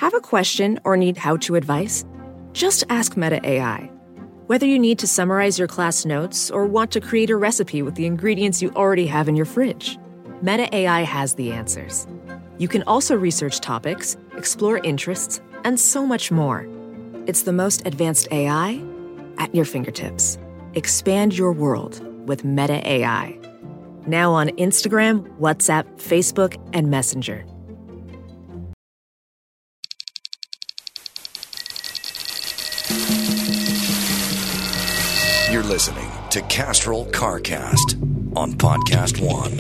Have a question or need how-to advice? Just ask Meta AI. Whether you need to summarize your class notes or want to create a recipe with the ingredients you already have in your fridge, Meta AI has the answers. You can also research topics, explore interests, and so much more. It's the most advanced AI at your fingertips. Expand your world with Meta AI. Now on Instagram, WhatsApp, Facebook, and Messenger. You're listening to Castrol CarCast on Podcast One.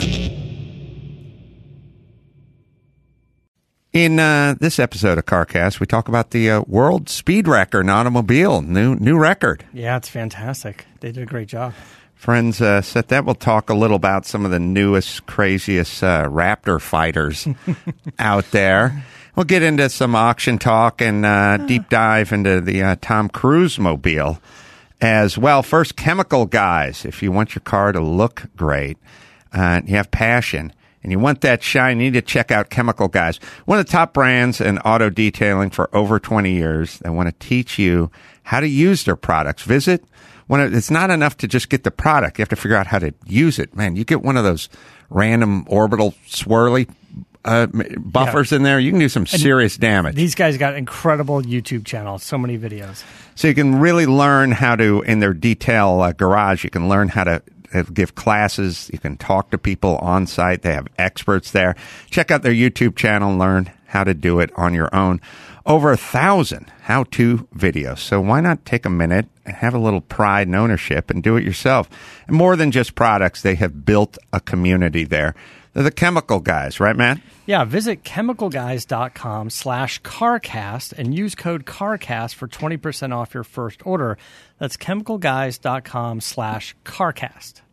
In this episode of CarCast, we talk about the world speed record in automobile, new record. Yeah, it's fantastic. They did a great job. Friends set that. We'll talk a little about some of the newest, craziest Raptor fighters out there. We'll get into some auction talk and deep dive into the Tom Cruise mobile as well. First, Chemical Guys. If you want your car to look great, you have passion, and you want that shine, you need to check out Chemical Guys. One of the top brands in auto detailing for over 20 years. They want to teach you how to use their products. It's not enough to just get the product. You have to figure out how to use it. Man, you get one of those random orbital swirly buffers in there, you can do some serious damage. These guys got incredible YouTube channels, so many videos. So you can really learn how to, in their detail garage, you can learn how to give classes. You can talk to people on site. They have experts there. Check out their YouTube channel and learn how to do it on your own. Over 1,000 how-to videos. So why not take a minute and have a little pride and ownership and do it yourself? And more than just products, they have built a community there. They're the Chemical Guys, right, Matt? Yeah, visit chemicalguys.com/carcast and use code CARCAST for 20% off your first order. That's chemicalguys.com/carcast.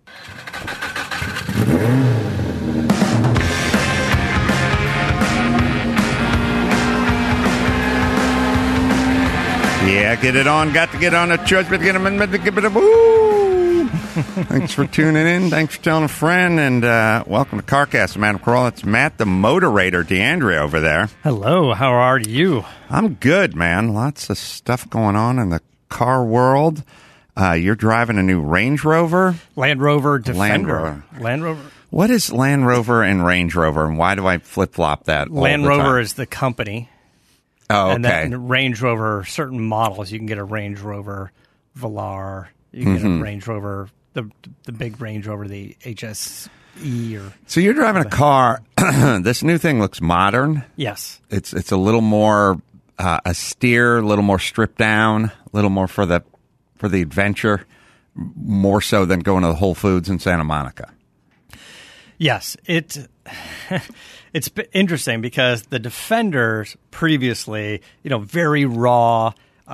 Yeah, get it on. Got to get on a church, but get them in. Woo! Thanks for tuning in. Thanks for telling a friend, and welcome to CarCast. I'm Adam Carolla. It's Matt, the Motorator, DeAndre over there. Hello, how are you? I'm good, man. Lots of stuff going on in the car world. You're driving a new Range Rover? Land Rover Defender. Land Rover. What is Land Rover and Range Rover, and why do I flip-flop that Land Rover is the company. Oh, okay. And then Range Rover, certain models, you can get a Range Rover Velar. You can get a Range Rover, the big Range Rover, the HSE. So you're driving a car. This new thing looks modern. Yes. It's a little more austere, a little more stripped down, a little more for the adventure, more so than going to the Whole Foods in Santa Monica. Yes, it's interesting because the Defenders previously, very raw,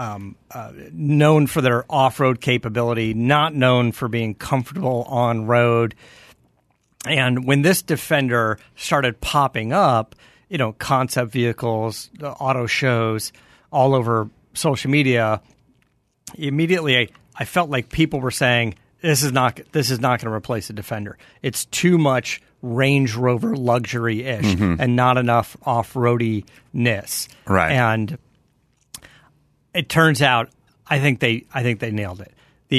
known for their off-road capability, not known for being comfortable on road. And when this Defender started popping up, concept vehicles, auto shows all over social media, immediately I felt like people were saying, This is not going to replace the Defender. It's too much Range Rover luxury-ish and not enough off-roadiness. Right. And it turns out, I think they nailed it.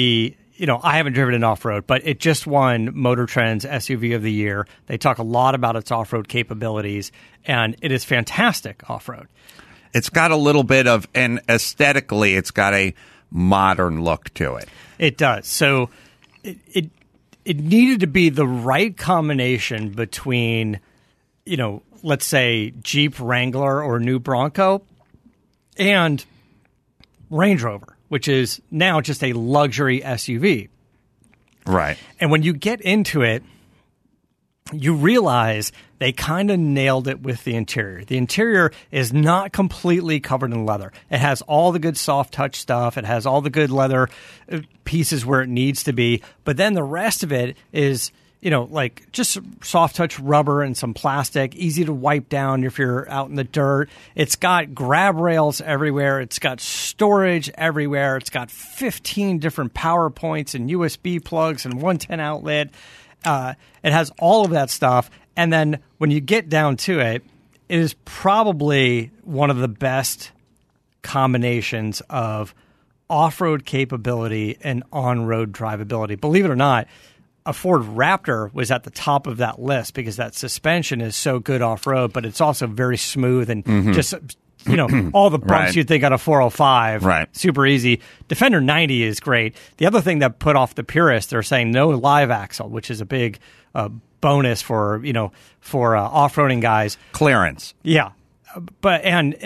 I haven't driven it off-road, but it just won Motor Trend's SUV of the Year. They talk a lot about its off-road capabilities, and it is fantastic off-road. It's got a little bit of, and aesthetically, it's got a modern look to it. It does. So it needed to be the right combination between, let's say Jeep Wrangler or new Bronco and Range Rover, which is now just a luxury SUV. Right. And when you get into it, you realize they kind of nailed it with the interior. The interior is not completely covered in leather. It has all the good soft touch stuff. It has all the good leather pieces where it needs to be. But then the rest of it is, like just soft touch rubber and some plastic, easy to wipe down if you're out in the dirt. It's got grab rails everywhere. It's got storage everywhere. It's got 15 different power points and USB plugs and 110 outlet. It has all of that stuff. And then when you get down to it, it is probably one of the best combinations of off-road capability and on-road drivability. Believe it or not, a Ford Raptor was at the top of that list because that suspension is so good off-road, but it's also very smooth and just, all the bumps Right. you'd think on a 405. Right. Super easy. Defender 90 is great. The other thing that put off the purists, they're saying no live axle, which is a big bonus for off-roading guys. Clearance. Yeah, but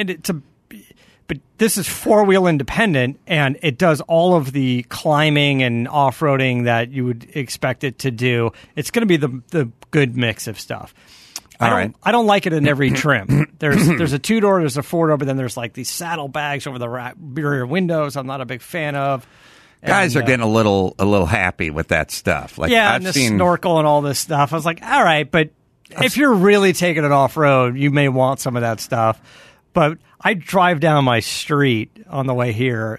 this is four-wheel independent, and it does all of the climbing and off-roading that you would expect it to do. It's going to be the good mix of stuff. I don't like it in every trim. There's a two-door, there's a four-door, but then there's like these saddlebags over the rear windows. I'm not a big fan of. Guys are getting a little happy with that stuff. Like and the snorkel and all this stuff. I was like, all right, but if you're really taking it off-road, you may want some of that stuff. But I drive down my street on the way here.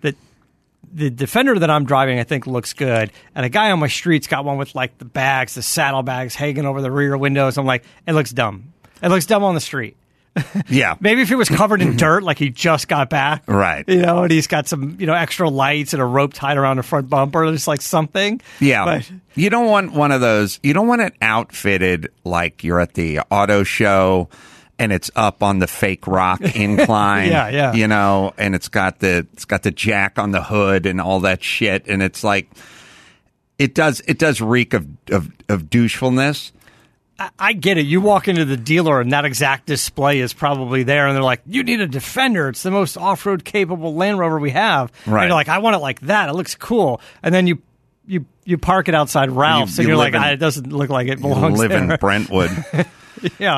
The Defender that I'm driving, I think, looks good. And a guy on my street's got one with, like, the bags, the saddlebags hanging over the rear windows. I'm like, it looks dumb. It looks dumb on the street. Yeah. Maybe if he was covered in dirt, like he just got back. Right. And he's got some, extra lights and a rope tied around the front bumper, just like something. Yeah. But you don't want one of those. You don't want it outfitted like you're at the auto show and it's up on the fake rock incline. Yeah. And it's got the jack on the hood and all that shit. And it's like, it does reek of douchefulness. I get it. You walk into the dealer and that exact display is probably there, and they're like, "You need a Defender. It's the most off-road capable Land Rover we have." Right. And you're like, "I want it like that. It looks cool." And then you park it outside Ralph's, and you're like, "It doesn't look like it belongs live there." in Brentwood. Yeah.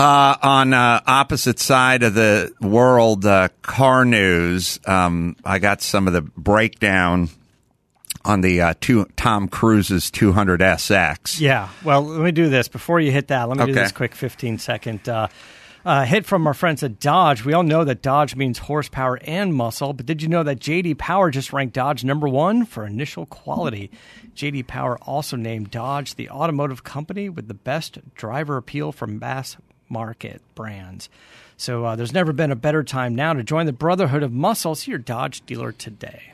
On opposite side of the world, car news. I got some of the breakdown on the Tom Cruise's 200SX. Yeah. Well, let me do this. Before you hit that, let me do this quick 15-second hit from our friends at Dodge. We all know that Dodge means horsepower and muscle, but did you know that J.D. Power just ranked Dodge #1 for initial quality? J.D. Power also named Dodge the automotive company with the best driver appeal for mass market brands. So there's never been a better time now to join the Brotherhood of Muscle. See your Dodge dealer today.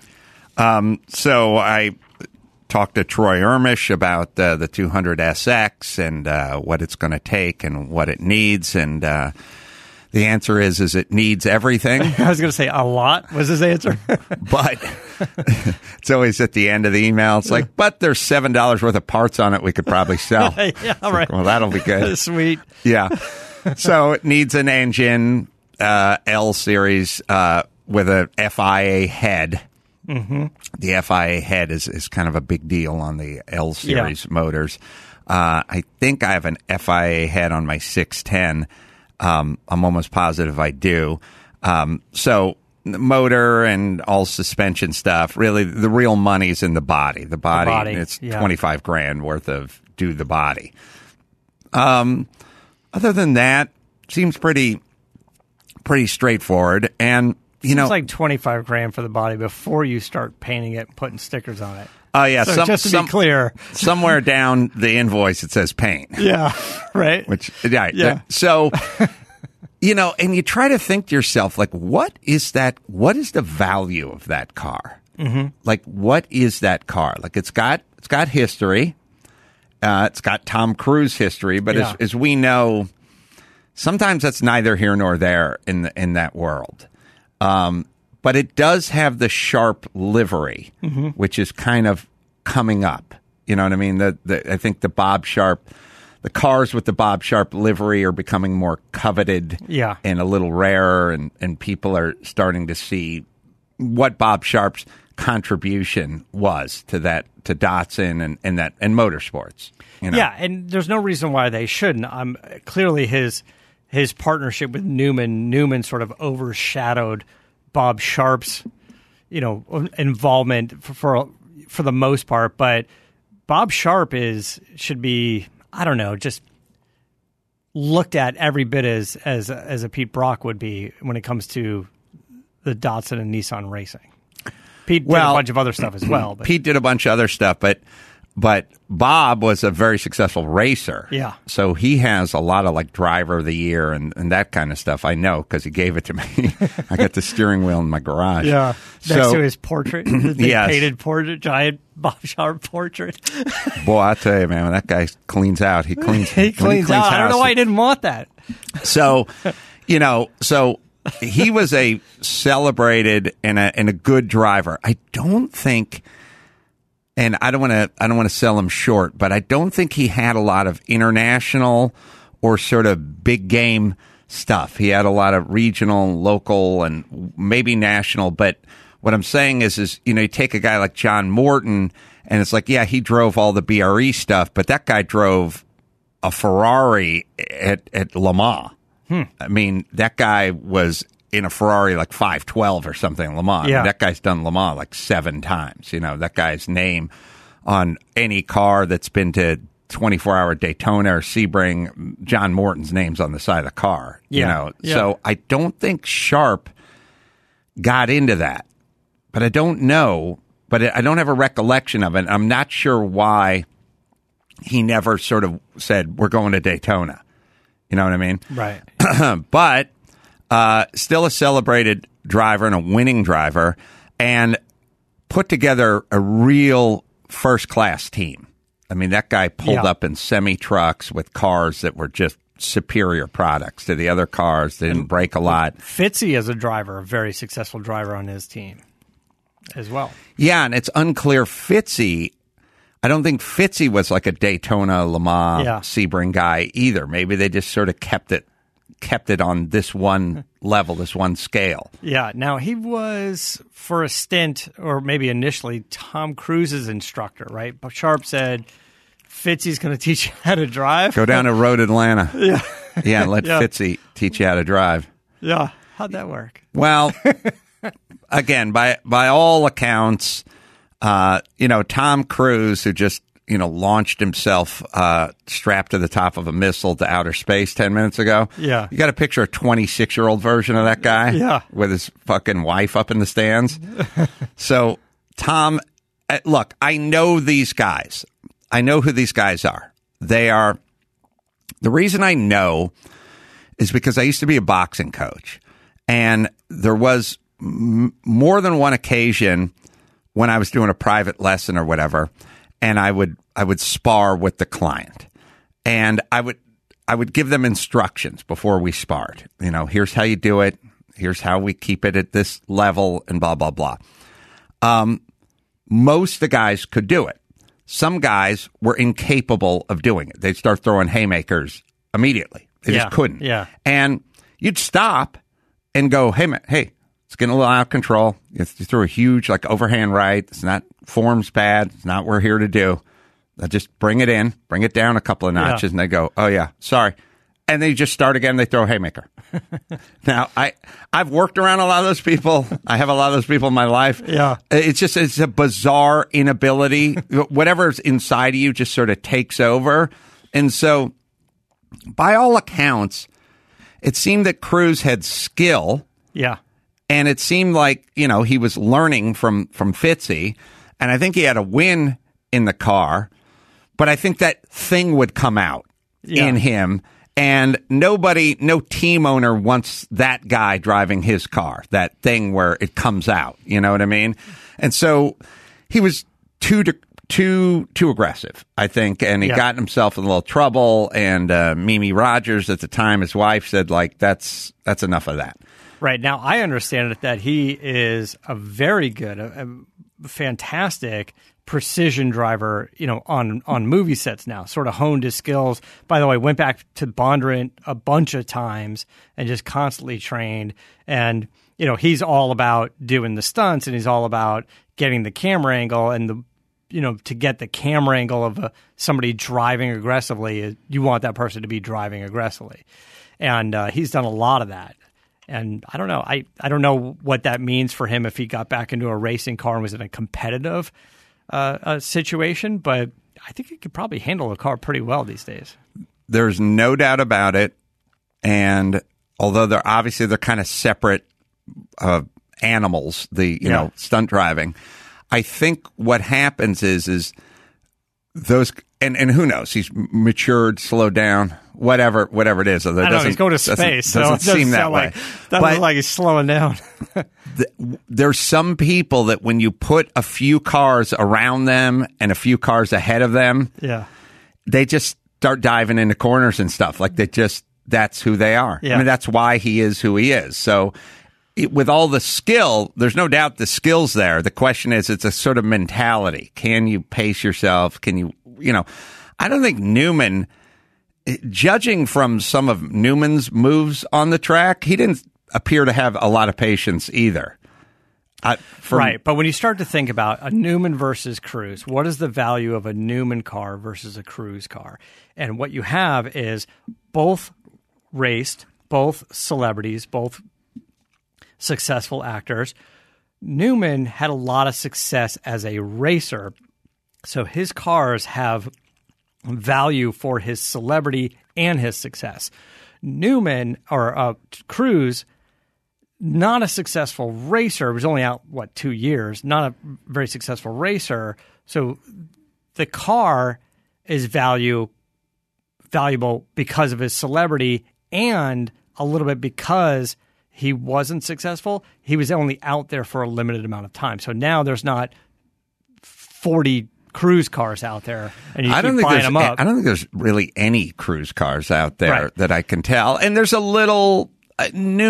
So I talked to Troy Ermish about the 200SX and what it's going to take and what it needs. And the answer is it needs everything. I was going to say a lot was his answer. But it's always at the end of the email. It's like, but there's $7 worth of parts on it we could probably sell. Yeah, all right. Like, well, that'll be good. Sweet. Yeah. So it needs an engine, L series, with a FIA head. Mm-hmm. The FIA head is kind of a big deal on the L series motors. I think I have an FIA head on my 610. I'm almost positive I do. So the motor and all suspension stuff, really the real money's in the body. The body. It's $25,000 worth of do the body. Other than that, seems pretty straightforward. And it's like $25,000 for the body before you start painting it and putting stickers on it. Oh, yeah. So just to be clear. Somewhere down the invoice it says paint. Yeah, right. Yeah. So, and you try to think to yourself, like, what is that? What is the value of that car? Mm-hmm. Like, what is that car? Like, it's got history. It's got Tom Cruise history. But as we know, sometimes that's neither here nor there in that world. But it does have the Sharp livery, which is kind of coming up. You know what I mean? I think the Bob Sharp, the cars with the Bob Sharp livery are becoming more coveted and a little rarer, and people are starting to see what Bob Sharp's contribution was to Datsun and motorsports. Yeah, and there's no reason why they shouldn't. Clearly his partnership with Newman sort of overshadowed Bob Sharp's, involvement for the most part. But Bob Sharp should be, I don't know, just looked at every bit as a Pete Brock would be when it comes to the Datsun and Nissan racing. Pete did a bunch of other stuff as well. But. Pete did a bunch of other stuff, but But Bob was a very successful racer. Yeah. So he has a lot of like driver of the year and that kind of stuff. I know because he gave it to me. I got the steering wheel in my garage. Yeah. Next to his portrait. The Yes. painted portrait, giant Bob Sharp portrait. Boy, I tell you, man, when that guy cleans out, he cleans He cleans out. I don't know why he didn't want that. So, so he was a celebrated and a good driver. I don't think, and I don't want to sell him short, but I don't think he had a lot of international or sort of big game stuff. He had a lot of regional, local, and maybe national. But what I'm saying is you take a guy like John Morton, and it's like, yeah, he drove all the BRE stuff, but that guy drove a Ferrari at Le Mans. I mean, that guy was in a Ferrari like 512 or something, Le Mans. Yeah. I mean, that guy's done Le Mans like 7 times. That guy's name on any car that's been to 24-hour Daytona or Sebring, John Morton's name's on the side of the car. Yeah. So I don't think Sharp got into that, but I don't know. But I don't have a recollection of it. I'm not sure why he never sort of said, we're going to Daytona. You know what I mean? Right. But still a celebrated driver and a winning driver, and put together a real first-class team. I mean, that guy pulled up in semi-trucks with cars that were just superior products to the other cars. They didn't break a lot. Fitzy as a driver, a very successful driver on his team as well. Yeah, and it's unclear. Fitzy, I don't think Fitzy was like a Daytona, Le Mans, Sebring guy either. Maybe they just sort of kept it on this one level, this one scale. Yeah. Now, he was, for a stint, or maybe initially, Tom Cruise's instructor, right? But Sharp said, Fitzy's going to teach you how to drive. Go down to Road Atlanta. Yeah. Yeah, let Fitzy teach you how to drive. Yeah. How'd that work? Well, again, by all accounts, Tom Cruise, who just launched himself strapped to the top of a missile to outer space 10 minutes ago. Yeah. You got to picture a 26-year-old version of that guy. Yeah. With his fucking wife up in the stands. So, Tom, look, I know these guys. I know who these guys are. They are, the reason I know is because I used to be a boxing coach. And there was more than one occasion when I was doing a private lesson or whatever, and I would spar with the client, and I would give them instructions before we sparred. Here's how you do it. Here's how we keep it at this level, and blah blah blah. Most of the guys could do it. Some guys were incapable of doing it. They'd start throwing haymakers immediately. They just couldn't. Yeah. And you'd stop and go, hey, man, hey, it's getting a little out of control. You threw a huge, overhand right. It's not, form's bad. It's not what we're here to do. Just bring it in, bring it down a couple of notches, and they go, oh, yeah, sorry. And they just start again. They throw a haymaker. Now, I've worked around a lot of those people. I have a lot of those people in my life. Yeah. It's a bizarre inability. Whatever's inside of you just sort of takes over. And so, by all accounts, it seemed that Cruise had skill. Yeah. And it seemed like, he was learning from Fitzy. And I think he had a win in the car. But I think that thing would come out in him. And no team owner wants that guy driving his car, that thing where it comes out. You know what I mean? And so he was too aggressive, I think. And he got himself in a little trouble. And Mimi Rogers at the time, his wife, said, that's enough of that. Right. Now, I understand it that he is a very good, a fantastic precision driver, on movie sets now, sort of honed his skills. By the way, went back to Bondurant a bunch of times and just constantly trained. And, he's all about doing the stunts, and he's all about getting the camera angle, and to get the camera angle of somebody driving aggressively, you want that person to be driving aggressively. And he's done a lot of that. And I don't know. I don't know what that means for him if he got back into a racing car and was in a competitive situation, but I think he could probably handle a car pretty well these days. There's no doubt about it. And although they're kind of separate animals, stunt driving, I think what happens is those, and who knows? He's matured, slowed down, whatever it is. Although I know he's going to space, so it doesn't seem that way. Doesn't look like he's slowing down. There's some people that when you put a few cars around them and a few cars ahead of them, they just start diving into corners and stuff. Like that's who they are. Yeah. I mean, that's why he is who he is. So with all the skill, there's no doubt the skill's there. The question is, it's a sort of mentality. Can you pace yourself? Can you, I don't think Newman, judging from some of Newman's moves on the track, he didn't appear to have a lot of patience either. Right. But when you start to think about a Newman versus Cruz, what is the value of a Newman car versus a Cruz car? And what you have is both raced, both celebrities, both successful actors. Newman had a lot of success as a racer, so his cars have value for his celebrity and his success. Newman, or Cruz, not a successful racer, was only out, 2 years, not a very successful racer, so the car is valuable because of his celebrity and a little bit because he wasn't successful. He was only out there for a limited amount of time. So now there's not 40 Cruz cars out there, and you keep buying them up. I don't think there's really any Cruz cars out there that I can tell. And there's a little of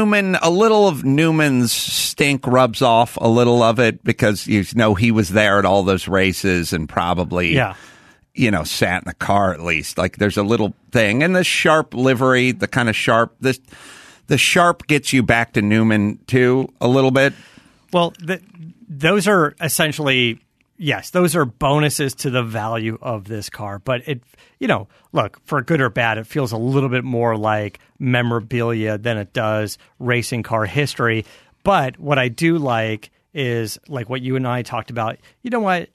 Newman's stink rubs off a little of it because he was there at all those races and probably sat in the car at least. Like there's a little thing. And the sharp livery, the kind of sharp, the sharp gets you back to Newman, too, a little bit. Well, those are essentially, yes, those are bonuses to the value of this car. But look, for good or bad, it feels a little bit more like memorabilia than it does racing car history. But what I do like is, like what you and I talked about, you know what?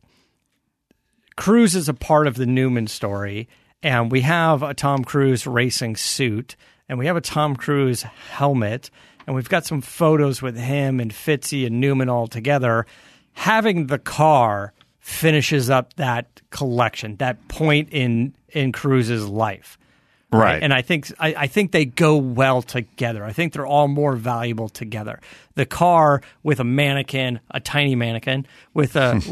Cruz is a part of the Newman story, and we have a Tom Cruise racing suit, and we have a Tom Cruise helmet, and we've got some photos with him and Fitzy and Newman all together. Having the car finishes up that collection, that point in Cruise's life. Right. And I think they go well together. I think they're all more valuable together. The car with a mannequin, a tiny mannequin, with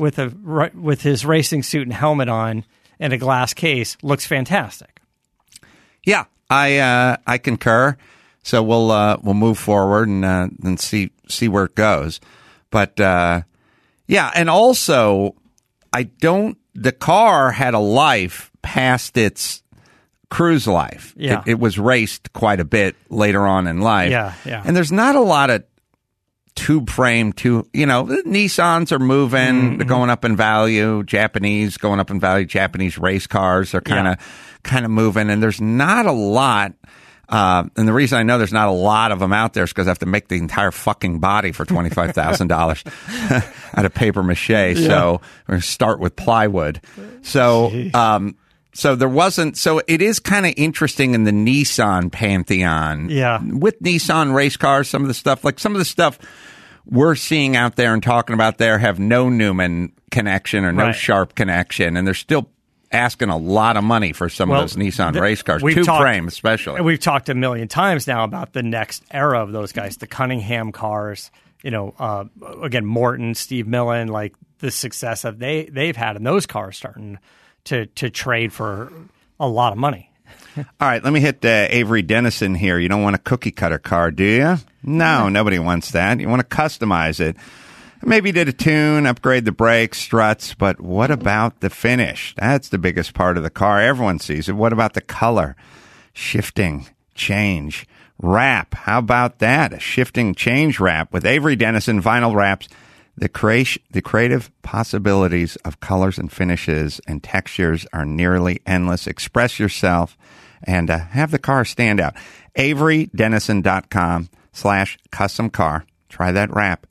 his racing suit and helmet on and a glass case looks fantastic. Yeah. I concur. So we'll move forward and see where it goes. But and also the car had a life past its Cruise life. Yeah. It was raced quite a bit later on in life. Yeah. And there's not a lot of tube frame Nissans are moving, they're going up in value, Japanese going up in value, Japanese race cars are kind of moving, and there's not a lot. And the reason I know there's not a lot of them out there is because I have to make the entire fucking body for $25,000 out of paper mache. Yeah. So we're going to start with plywood. So, so there wasn't. So it is kind of interesting in the Nissan pantheon. Yeah. With Nissan race cars, some of the stuff we're seeing out there and talking about there have no Newman connection or no Sharp connection, and they're still asking a lot of money for some of those Nissan race cars, two-frame especially. We've talked a million times now about the next era of those guys, the Cunningham cars, again, Morton, Steve Millen, like the success that they've had in those cars starting to trade for a lot of money. All right, let me hit Avery Dennison here. You don't want a cookie-cutter car, do you? No, nobody wants that. You want to customize it. Maybe did a tune, upgrade the brakes, struts, but what about the finish? That's the biggest part of the car. Everyone sees it. What about the color? Shifting, change, wrap. How about that? A shifting change wrap with Avery Dennison Vinyl Wraps. The creative possibilities of colors and finishes and textures are nearly endless. Express yourself and have the car stand out. AveryDennison.com/custom car. Try that wrap.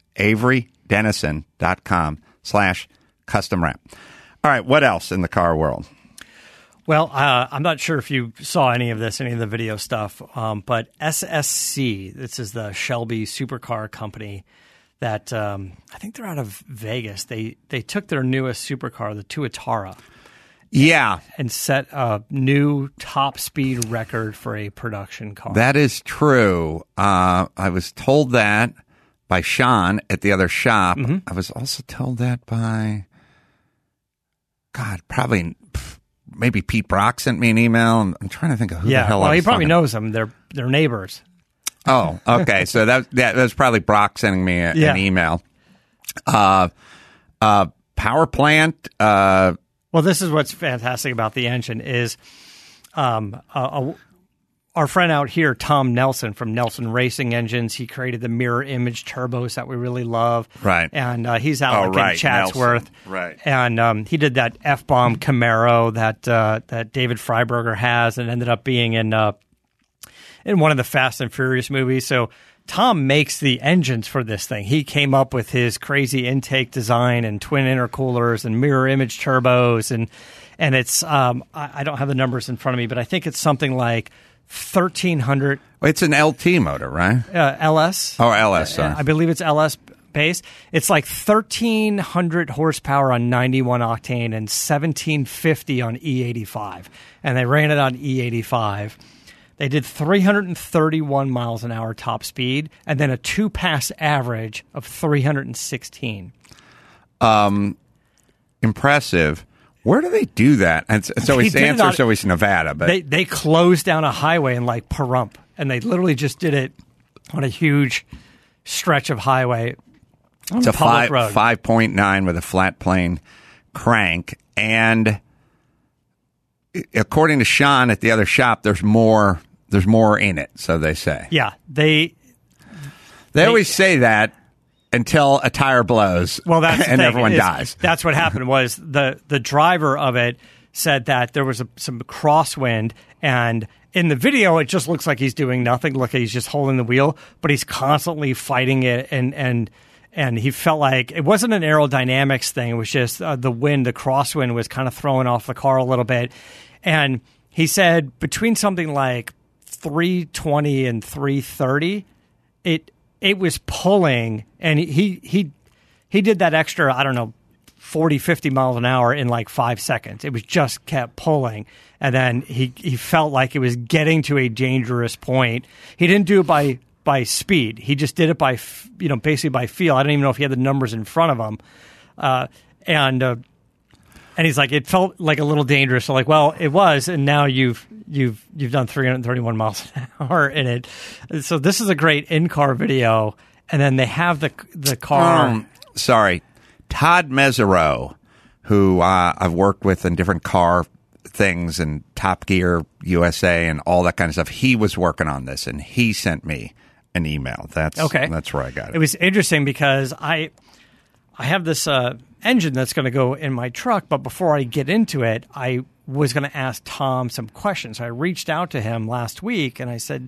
AveryDennison.com/custom wrap. All right, what else in the car world? Well, I'm not sure if you saw any of the video stuff, but SSC, this is the Shelby supercar company that I think they're out of Vegas. They took their newest supercar, the Tuatara. Yeah. and set a new top speed record for a production car. That is true. I was told that by Sean at the other shop. I was also told that by, probably maybe Pete Brock sent me an email. I'm trying to think of who the hell I was he probably talking knows them. They're neighbors. Oh, okay. So that was probably Brock sending me an email. Power plant. Well, this is what's fantastic about the engine is our friend out here, Tom Nelson from Nelson Racing Engines, he created the mirror image turbos that we really love. Right. And he's out in Chatsworth. Nelson. Right. And he did that F-bomb Camaro that David Freiberger has and ended up being in one of the Fast and Furious movies. So Tom makes the engines for this thing. He came up with his crazy intake design and twin intercoolers and mirror image turbos. And it's, I don't have the numbers in front of me, but I think it's something like 1,300. It's an LT motor, right? LS. Oh, LS, sorry. I believe it's LS base. It's like 1,300 horsepower on 91 octane and 1,750 on E85. And they ran it on E85. They did 331 miles an hour top speed and then a 2-pass average of 316. Impressive. Where do they do that? And so the answer is always Nevada. But they closed down a highway in like Pahrump, and they literally just did it on a huge stretch of highway. It's a 5.9 with a flat plane crank. And according to Sean at the other shop, there's more in it, so they say. Yeah, they always say that until a tire blows. Well, that's and everyone dies. That's what happened. Was the driver of it said that there was some crosswind, and in the video it just looks like he's doing nothing. Look, he's just holding the wheel, but he's constantly fighting it, and he felt like it wasn't an aerodynamics thing. It was just the wind, the crosswind was kind of throwing off the car a little bit, and he said between something like 320 and 330, it was pulling, and he did that extra, I don't know, 40, 50 miles an hour in like 5 seconds. It was just kept pulling, and then he felt like it was getting to a dangerous point. He didn't do it by speed. He just did it by, basically by feel. I don't even know if he had the numbers in front of him. And he's like, it felt like a little dangerous. So like, well, it was, and now you've done 331 miles an hour in it. So this is a great in-car video. And then they have the car. Todd Mesereau, who I've worked with in different car things and Top Gear USA and all that kind of stuff. He was working on this, and he sent me an email. That's where I got it. It was interesting because I have this engine that's going to go in my truck, but before I get into it, I was going to ask Tom some questions. So I reached out to him last week, and I said,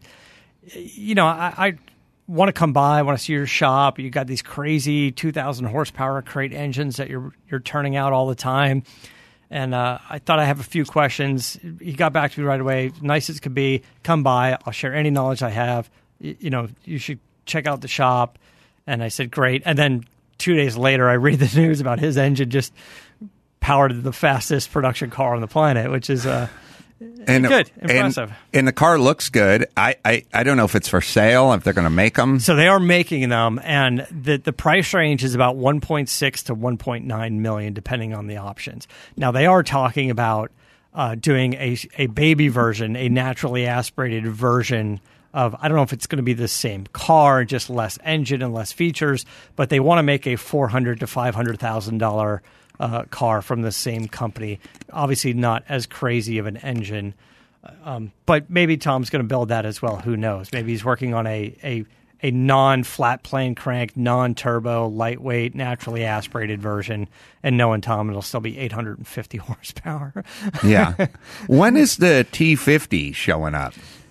I want to come by. I want to see your shop. You got these crazy 2,000 horsepower crate engines that you're turning out all the time. And I thought I have a few questions. He got back to me right away. Nice as could be. Come by. I'll share any knowledge I have. You should check out the shop. And I said, great. And then 2 days later, I read the news about his engine just powered the fastest production car on the planet, which is good, impressive. And the car looks good. I don't know if it's for sale, if they're going to make them. So they are making them, and the price range is about 1.6 to 1.9 million, depending on the options. Now, they are talking about doing a baby version, a naturally aspirated version of, I don't know if it's going to be the same car, just less engine and less features, but they want to make a $400,000 to $500,000 car from the same company. Obviously not as crazy of an engine, but maybe Tom's going to build that as well. Who knows? Maybe he's working on a non-flat plane crank, non-turbo, lightweight, naturally aspirated version, and knowing Tom, it'll still be 850 horsepower. Yeah. When is the T50 showing up?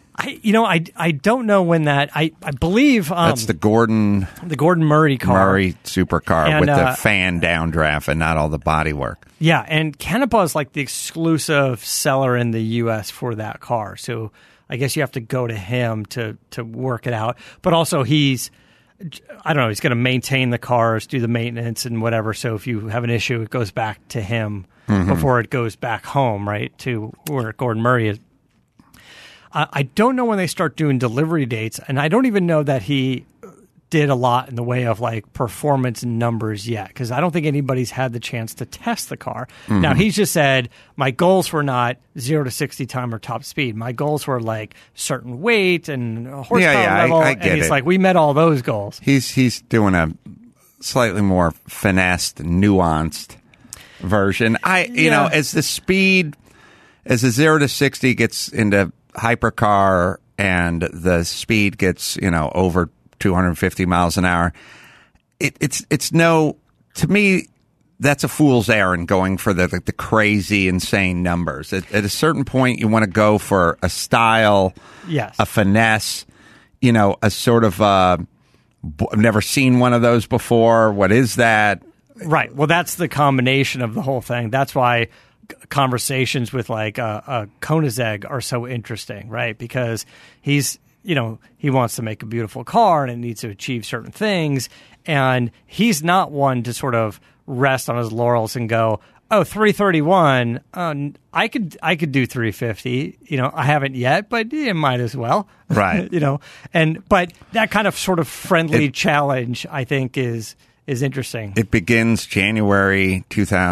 I don't know when that. I believe that's the Gordon Murray car, Murray supercar with the fan downdraft and not all the bodywork. Yeah, and Canepa is like the exclusive seller in the U.S. for that car. So I guess you have to go to him to work it out. But also he's going to maintain the cars, do the maintenance and whatever. So if you have an issue, it goes back to him. before it goes back home, right, to where Gordon Murray is. I don't know when they start doing delivery dates, and I don't even know that he did a lot in the way of like performance numbers yet, because I don't think anybody's had the chance to test the car. Now, he's just said, my goals were not 0 to 60 time or top speed. My goals were like certain weight and horsepower level. I get and he's it. like, we met all those goals. He's doing a slightly more finessed, nuanced version. You know, as the 0 to 60 gets into hypercar and the speed gets, over 250 miles an hour, it's no, to me, that's a fool's errand going for the crazy, insane numbers. At a certain point, you want to go for a style, Yes. a finesse, a sort of, I've never seen one of those before. What is that? Right. Well, that's the combination of the whole thing. That's why conversations with like Koenigsegg are so interesting, right? Because he's, he wants to make a beautiful car and it needs to achieve certain things. And he's not one to sort of rest on his laurels and go, 331, I could do 350. I haven't yet, but you might as well. Right. But that kind of sort of friendly challenge, I think, is interesting. It begins January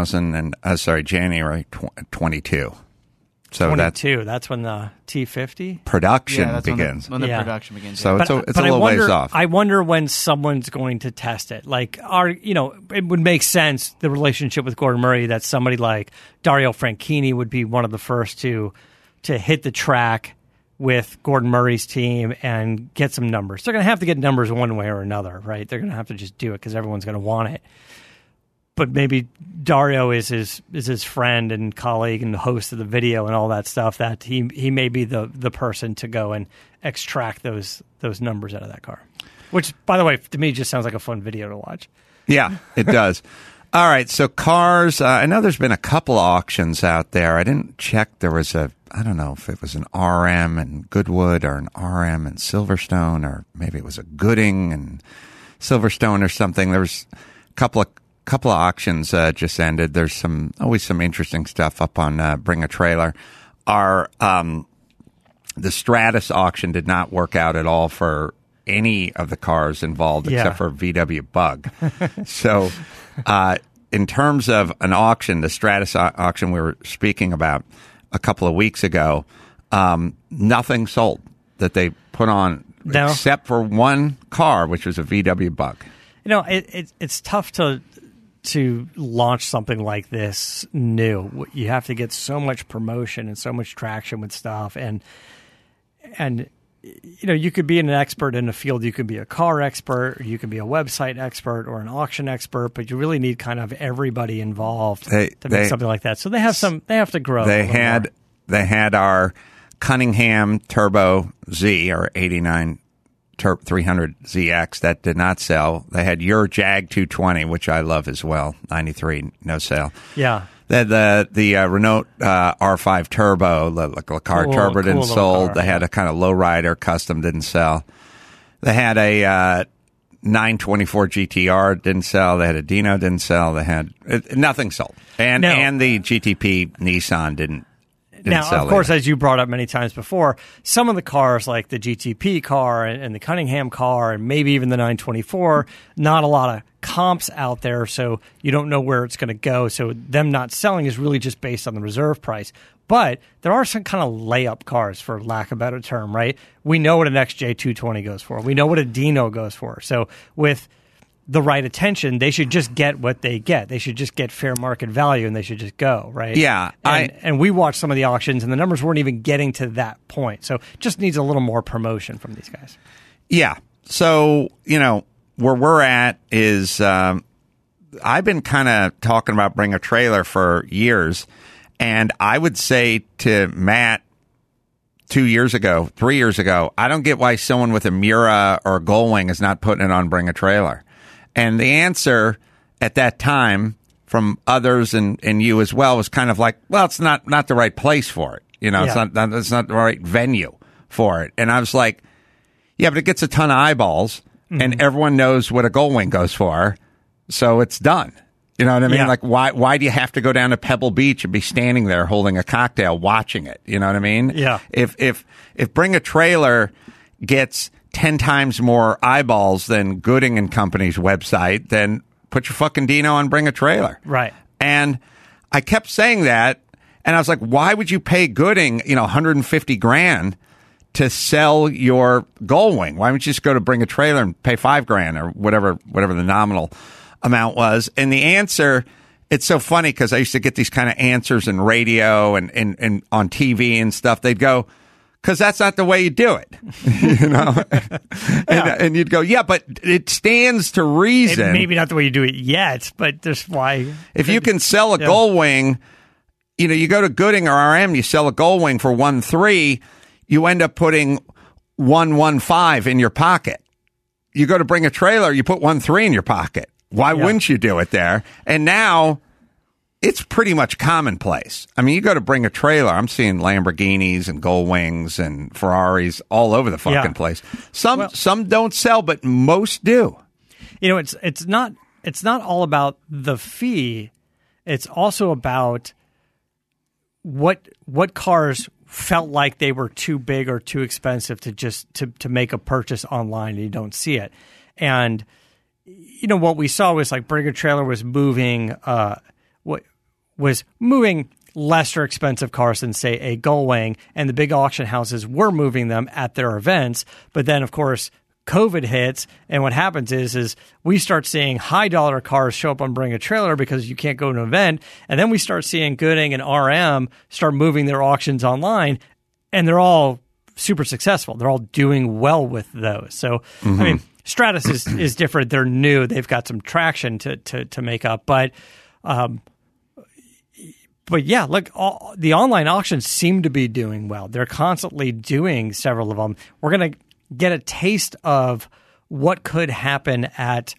22. So 22. That's when the T50 production begins. When the production begins. So it's a I little wonder, ways off. I wonder when someone's going to test it. Like, it would make sense, the relationship with Gordon Murray, that somebody like Dario Franchitti would be one of the first to hit the track with Gordon Murray's team and get some numbers. They're going to have to get numbers one way or another, right? They're going to have to just do it because everyone's going to want it. But maybe Dario is his friend and colleague and the host of the video and all that stuff, that he may be the person to go and extract those numbers out of that car. Which, by the way, to me just sounds like a fun video to watch. Yeah, it does. All right, so cars, I know there's been a couple auctions out there. I didn't check. There was I don't know if it was an RM in Goodwood or an RM in Silverstone, or maybe it was a Gooding and Silverstone or something. There was a couple of auctions just ended. There's always some interesting stuff up on Bring a Trailer. The Stratus auction did not work out at all for any of the cars involved except for VW Bug. So in terms of an auction, the Stratus auction we were speaking about a couple of weeks ago, nothing sold that they put on except for one car, which was a VW Bug. It's tough to launch something like this new. You have to get so much promotion and so much traction with stuff, and you could be an expert in a field. You could be a car expert, or you could be a website expert, or an auction expert, but you really need kind of everybody involved to make something like that. So they have to grow. They had our Cunningham Turbo Z, or 89 300ZX, that did not sell. They had your Jag 220, which I love as well. 93, no sale. Yeah. They had the Renault R5 Turbo, the car Turbo didn't sold. Car, they had a kind of lowrider custom, didn't sell. They had a 924 GTR, didn't sell. They had a Dino, didn't sell. They had nothing sold, and the GTP Nissan didn't. Now, of course, as you brought up many times before, some of the cars like the GTP car and the Cunningham car and maybe even the 924, not a lot of comps out there, so you don't know where it's going to go. So them not selling is really just based on the reserve price. But there are some kind of layup cars, for lack of a better term, right? We know what an XJ220 goes for. We know what a Dino goes for. So with the right attention, they should just get what they get. They should just get fair market value, and they should just go, right? Yeah. And we watched some of the auctions, and the numbers weren't even getting to that point. So it just needs a little more promotion from these guys. Yeah. So, where we're at is I've been kind of talking about Bring a Trailer for years, and I would say to Matt 2 years ago, 3 years ago, I don't get why someone with a Miura or a Gullwing is not putting it on Bring a Trailer. And the answer at that time from others and you as well was kind of like, well, it's not the right place for it. It's not the right venue for it. And I was like, yeah, but it gets a ton of eyeballs, and everyone knows what a Gullwing goes for, so it's done. You know what I mean? Yeah. Like, why do you have to go down to Pebble Beach and be standing there holding a cocktail watching it? You know what I mean? Yeah. If Bring a Trailer gets 10 times more eyeballs than Gooding and Company's website, then put your fucking Dino on Bring a Trailer. Right. And I kept saying that, and I was like, why would you pay Gooding, $150,000 to sell your Gullwing? Why don't you just go to Bring a Trailer and pay $5,000 or whatever the nominal amount was? And the answer, it's so funny because I used to get these kind of answers in radio and on TV and stuff. They'd go, because that's not the way you do it, and you'd go, yeah, but it stands to reason. Maybe not the way you do it yet, but that's why. If you can sell a Gullwing, you go to Gooding or RM, you sell a Gullwing for 1.3, you end up putting 1.15 in your pocket. You go to Bring a Trailer, you put 1.3 in your pocket. Why wouldn't you do it there? And now it's pretty much commonplace. I mean, you go to Bring a Trailer, I'm seeing Lamborghinis and Gullwings and Ferraris all over the fucking place. Some don't sell, but most do. It's not all about the fee. It's also about what cars felt like they were too big or too expensive to just to make a purchase online and you don't see it. And what we saw was like Bring a Trailer was moving lesser expensive cars than, say, a Gullwing, and the big auction houses were moving them at their events. But then, of course, COVID hits, and what happens is we start seeing high-dollar cars show up on Bring a Trailer because you can't go to an event, and then we start seeing Gooding and RM start moving their auctions online, and they're all super successful. They're all doing well with those. So, I mean, Stratus is different. They're new. They've got some traction to make up, but yeah, look, the online auctions seem to be doing well. They're constantly doing several of them. We're going to get a taste of what could happen at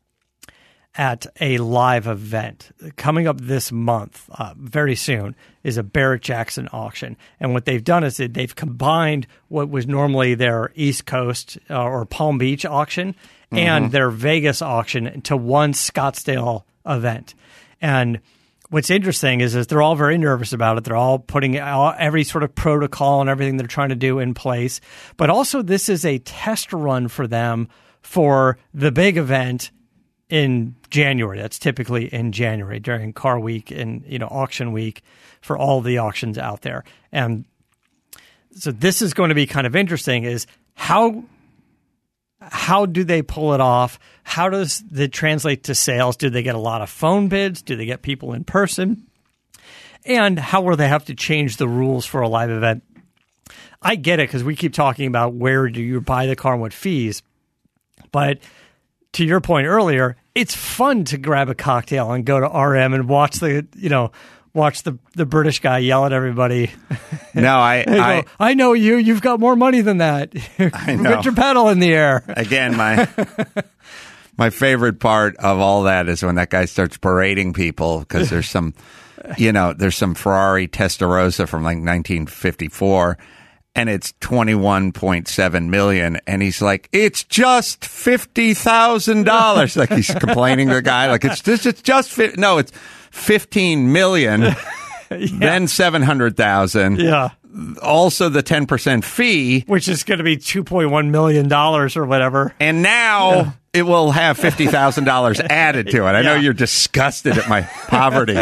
a live event. Coming up this month, very soon, is a Barrett-Jackson auction. And what they've done is they've combined what was normally their East Coast or Palm Beach auction and their Vegas auction into one Scottsdale event. And what's interesting is they're all very nervous about it. They're all putting every sort of protocol and everything they're trying to do in place. But also this is a test run for them for the big event in January. That's typically in January during car week and auction week for all the auctions out there. And so this is going to be kind of interesting is how do they pull it off? How does it translate to sales? Do they get a lot of phone bids? Do they get people in person? And how will they have to change the rules for a live event? I get it because we keep talking about where do you buy the car and what fees. But to your point earlier, it's fun to grab a cocktail and go to RM and watch the British guy yell at everybody. No, I know you. You've got more money than that. I know. Put your pedal in the air. Again, my favorite part of all that is when that guy starts parading people because there's some, there's some Ferrari Testarossa from like 1954. And it's $21.7 million, and he's like, "It's just $50,000." Like he's complaining to the guy, like it's just it's $15 million, then $700,000. Yeah. Also the 10% fee, which is going to be $2.1 million or whatever. And now it will have $50,000 added to it. I know you're disgusted at my poverty.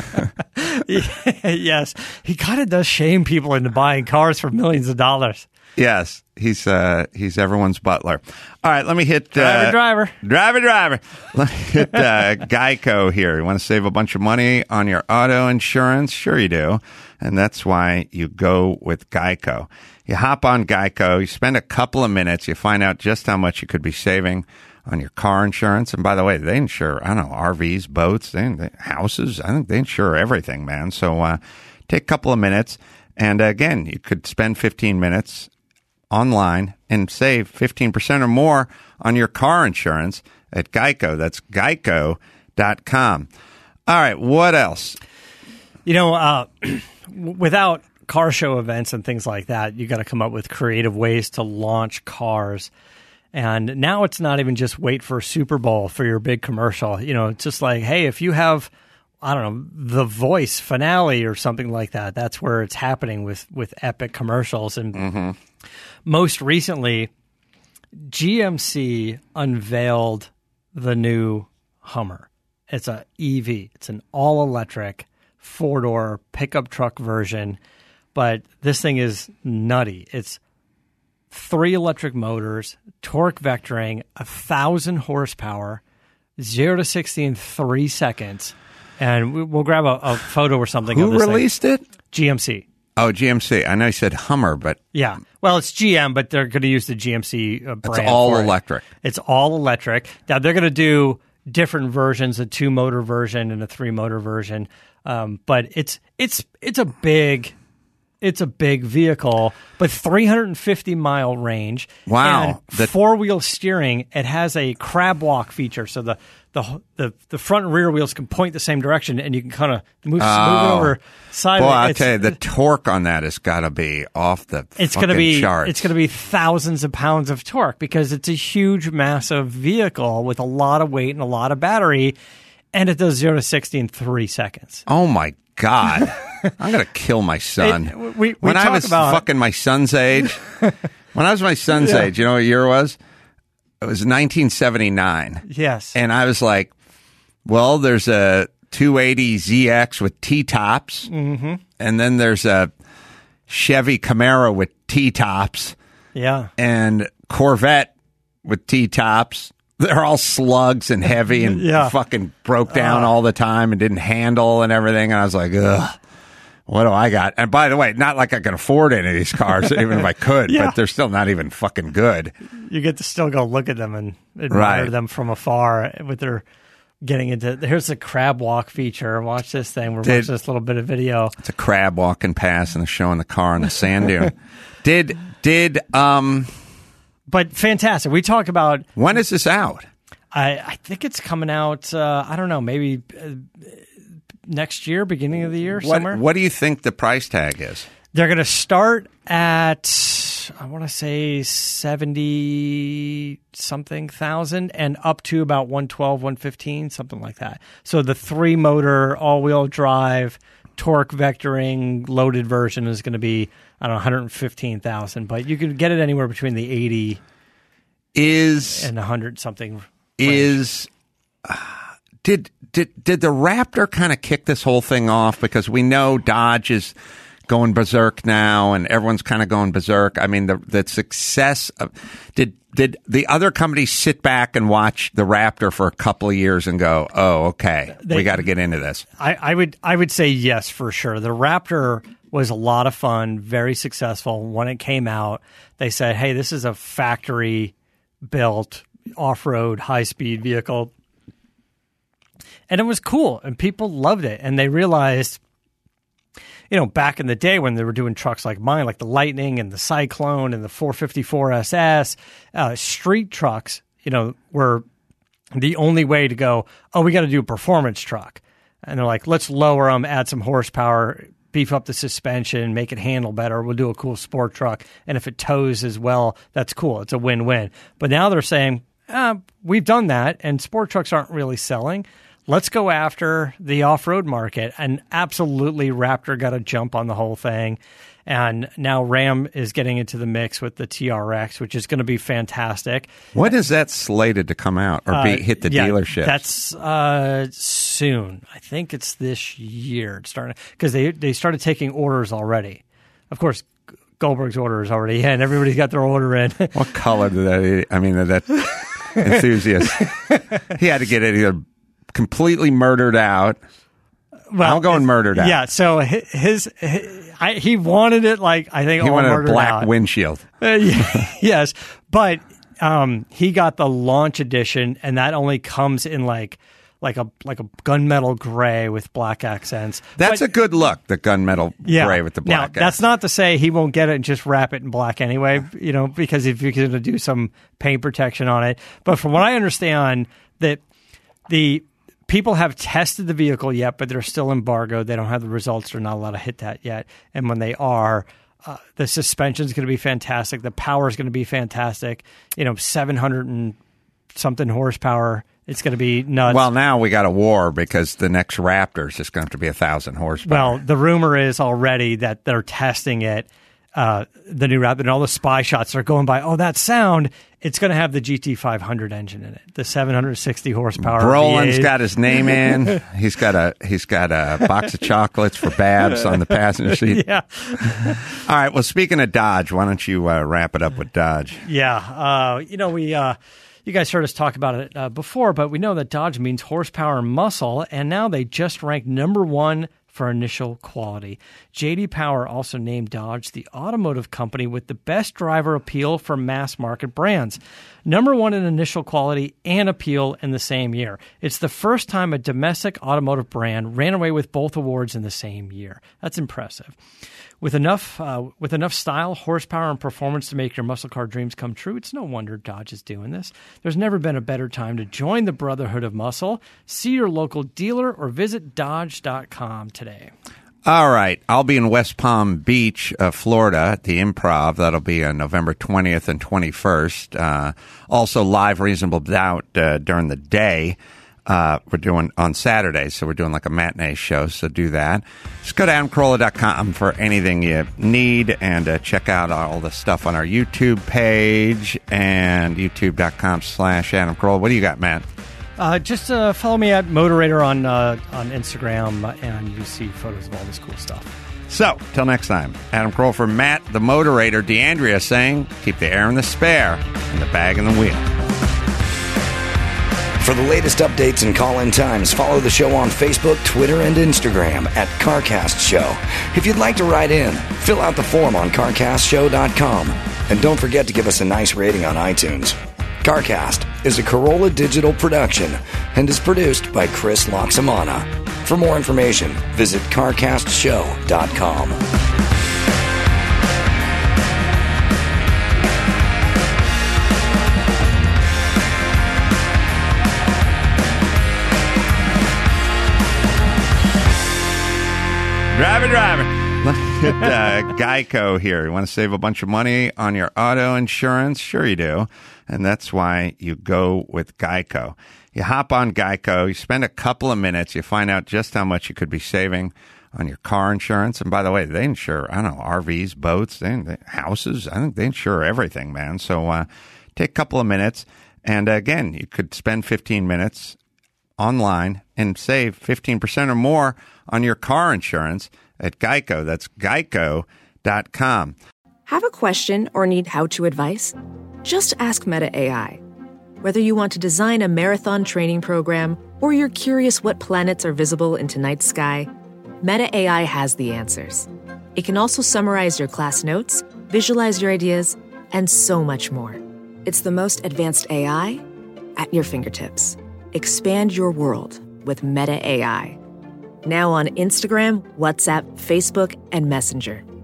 Yes. He kind of does shame people into buying cars for millions of dollars. Yes. He's everyone's butler. All right, let me hit driver. Let me hit Geico here. You want to save a bunch of money on your auto insurance? Sure you do. And that's why you go with Geico. You hop on Geico, you spend a couple of minutes, you find out just how much you could be saving on your car insurance. And by the way, they insure, RVs, boats, houses. I think they insure everything, man. So take a couple of minutes. And again, you could spend 15 minutes online and save 15% or more on your car insurance at Geico. That's geico.com. All right, what else? Without car show events and things like that, you got to come up with creative ways to launch cars. And now it's not even just wait for Super Bowl for your big commercial. It's just like, hey, if you have, I don't know, The Voice finale or something like that, that's where it's happening with epic commercials. And most recently, GMC unveiled the new Hummer. It's a EV. It's an all-electric four-door pickup truck version, but this thing is nutty. It's 3 electric motors, torque vectoring, 1,000 horsepower, 0 to 60 in 3 seconds. And we'll grab a photo or something. Who of this released thing. it? GMC. Oh, GMC. I know you said Hummer, but Yeah. Well, it's GM, but they're going to use the GMC brand. it's all for it. electric. It's all electric. Now, they're going to do different versions, a 2-motor version and a 3-motor version. But it's a big vehicle, but 350-mile range. Wow. And 4-wheel steering. It has a crab walk feature, so the front and rear wheels can point the same direction, and you can kind of move it over sideways. Boy, I tell you, the torque on that has got to be off the charts. It's going to be thousands of pounds of torque because it's a huge, massive vehicle with a lot of weight and a lot of battery, and it does 0 to 60 in 3 seconds. Oh, my God. I'm going to kill my son. When I was fucking my son's age, when I was my son's age, you know what year it was? It was 1979. Yes. And I was like, well, there's a 280 ZX with T-tops. Mm-hmm. And then there's a Chevy Camaro with T-tops. Yeah. And Corvette with T-tops. They're all slugs and heavy and fucking broke down all the time and didn't handle and everything. And I was like, ugh. What do I got? And by the way, not like I can afford any of these cars, even if I could, but they're still not even fucking good. You get to still go look at them and admire them from afar with their getting into. Here's the crab walk feature. Watch this thing. We're watching this little bit of video. It's a crab walking past and they're showing the car on the sand dune. But fantastic. We talk about. When is this out? I think it's coming out, I don't know, maybe next year, beginning of the year, somewhere. What do you think the price tag is? They're going to start at, I want to say 70-something thousand and up to about 112, 115, something like that. So the 3-motor, all-wheel drive, torque vectoring, loaded version is going to be, I don't know, 115,000. But you can get it anywhere between the 80 and 100-something range. Did the Raptor kind of kick this whole thing off? Because we know Dodge is going berserk now, and everyone's kind of going berserk. I mean, the success of did the other companies sit back and watch the Raptor for a couple of years and go, "Oh, okay, we got to get into this"? I would say yes for sure. The Raptor was a lot of fun, very successful when it came out. They said, "Hey, this is a factory built off-road high-speed vehicle." And it was cool, and people loved it. And they realized, back in the day when they were doing trucks like mine, like the Lightning and the Cyclone and the 454 SS, street trucks, were the only way to go, oh, we got to do a performance truck. And they're like, let's lower them, add some horsepower, beef up the suspension, make it handle better. We'll do a cool sport truck. And if it tows as well, that's cool. It's a win-win. But now they're saying, we've done that, and sport trucks aren't really selling. Let's go after the off-road market. And absolutely, Raptor got a jump on the whole thing. And now Ram is getting into the mix with the TRX, which is going to be fantastic. When is that slated to come out or hit the dealership? That's soon. I think it's this year. It's starting because they started taking orders already. Of course, Goldberg's order is already in. Everybody's got their order in. What color did that? I mean, that enthusiast. He had to get it either completely murdered out. Well, I'm going murdered out. Yeah, so he wanted it like, I think, he all wanted murdered a black out. windshield. Yes, but he got the launch edition, and that only comes in like a gunmetal gray with black accents. That's a good look, the gunmetal gray with the black accents. Now, that's not to say he won't get it and just wrap it in black anyway, because if you're going to do some paint protection on it. But from what I understand, that the people have tested the vehicle yet, but they're still embargoed. They don't have the results. They're not allowed to hit that yet. And when they are, The suspension is going to be fantastic. The power is going to be fantastic. 700 and something horsepower. It's going to be nuts. Well, now we got a war because the next Raptor is just going to have to be 1,000 horsepower. Well, the rumor is already that they're testing it, the new Raptor, and all the spy shots are going by, oh, that sound, it's going to have the GT500 engine in it, the 760 horsepower. Brolin's V8. got his name in. He's got a box of chocolates for Babs on the passenger seat. Yeah. All right. Well, speaking of Dodge, why don't you wrap it up with Dodge? Yeah. You guys heard us talk about it before, but we know that Dodge means horsepower and muscle, and now they just ranked number 1 for initial quality. J.D. Power also named Dodge the automotive company with the best driver appeal for mass market brands. Number 1 in initial quality and appeal in the same year. It's the first time a domestic automotive brand ran away with both awards in the same year. That's impressive. With enough style, horsepower, and performance to make your muscle car dreams come true, it's no wonder Dodge is doing this. There's never been a better time to join the Brotherhood of Muscle. See your local dealer or visit Dodge.com today. All right. I'll be in West Palm Beach, Florida at the Improv. That'll be on November 20th and 21st. Also live Reasonable Doubt during the day. We're doing on Saturday, so we're doing like a matinee show, so do that. Just go to AdamCarolla.com for anything you need, and check out all the stuff on our YouTube page and youtube.com/Adam Carolla. What do you got, Matt? Just follow me at Moderator on Instagram, and you see photos of all this cool stuff. So, till next time, Adam Carolla for Matt, the Moderator, DeAndrea saying, keep the air in the spare and the bag in the wheel. For the latest updates and call-in times, follow the show on Facebook, Twitter, and Instagram at CarCast Show. If you'd like to write in, fill out the form on CarCastShow.com. And don't forget to give us a nice rating on iTunes. CarCast is a Carolla Digital production and is produced by Chris Loxamana. For more information, visit CarCastShow.com. Driver. Look at Geico here. You want to save a bunch of money on your auto insurance? Sure you do. And that's why you go with Geico. You hop on Geico, you spend a couple of minutes, you find out just how much you could be saving on your car insurance. And by the way, they insure, RVs, boats, houses. I think they insure everything, man. So take a couple of minutes. And again, you could spend 15 minutes online and save 15% or more on your car insurance at Geico. That's geico.com. Have a question or need how-to advice? Just ask Meta AI. Whether you want to design a marathon training program or you're curious what planets are visible in tonight's sky, Meta AI has the answers. It can also summarize your class notes, visualize your ideas, and so much more. It's the most advanced AI at your fingertips. Expand your world with Meta AI. Now on Instagram, WhatsApp, Facebook, and Messenger.